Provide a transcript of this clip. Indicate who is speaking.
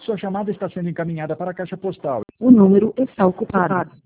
Speaker 1: Sua chamada está sendo encaminhada para a caixa postal.
Speaker 2: O número está ocupado.